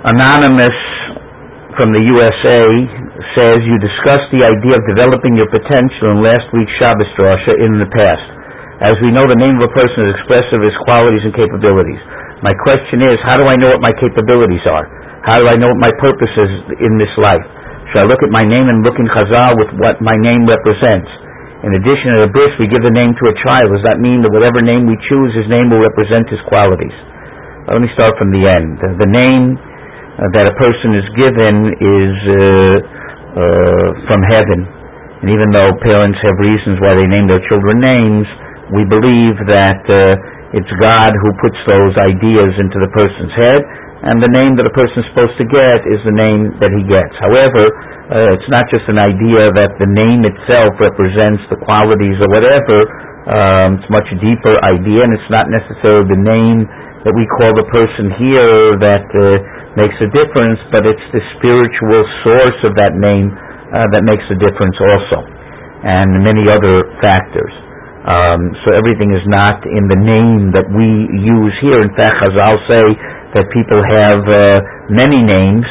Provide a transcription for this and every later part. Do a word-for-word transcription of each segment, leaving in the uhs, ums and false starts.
Anonymous from the U S A says, you discussed the idea of developing your potential in last week's Shabbos Drasha in the past. As we know, the name of a person is expressive of his qualities and capabilities. My question is, how do I know what my capabilities are? How do I know what my purpose is in this life? Should I look at my name and look in Chazal with what my name represents? In addition to the bris, we give the name to a child. Does that mean that whatever name we choose, his name will represent his qualities? Let me start from the end. The name uh, that a person is given is uh, uh, from heaven. And even though parents have reasons why they name their children names, we believe that uh, it's God who puts those ideas into the person's head, and the name that a person is supposed to get is the name that he gets. However, uh, it's not just an idea that the name itself represents the qualities or whatever. Um, it's a much deeper idea, and it's not necessarily the name that we call the person here that uh, makes a difference, but it's the spiritual source of that name uh, that makes a difference also, and many other factors. Um, so everything is not in the name that we use here. In fact, Chazal say that people have uh, many names,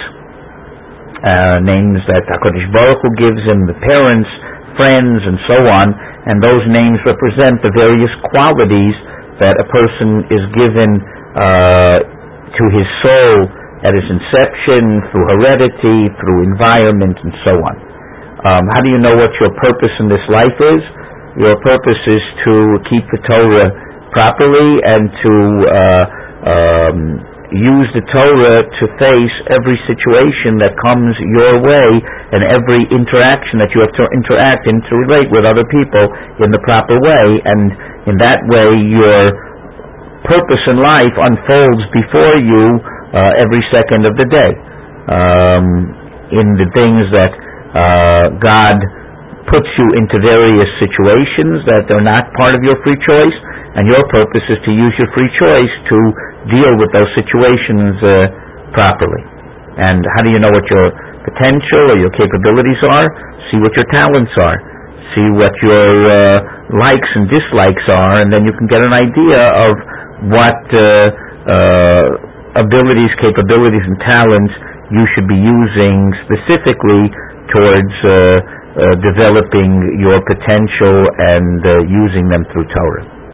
uh, names that HaKadosh Baruch Hu gives them, the parents, friends, and so on, and those names represent the various qualities that a person is given uh, to his soul at his inception, through heredity, through environment, and so on. Um, how do you know what your purpose in this life is? Your purpose is to keep the Torah properly and to uh, um, use the Torah to face every situation that comes your way and every interaction that you have to interact and to relate with other people in the proper way. And in that way, your purpose in life unfolds before you uh, every second of the day. Um, in the things that uh, God puts you into various situations that are not part of your free choice, and your purpose is to use your free choice to deal with those situations uh, properly. And how do you know what your potential or your capabilities are? See what your talents are. See what your uh, likes and dislikes are, and then you can get an idea of what uh, uh, abilities, capabilities, and talents you should be using specifically towards uh, uh, developing your potential and uh, using them through Torah.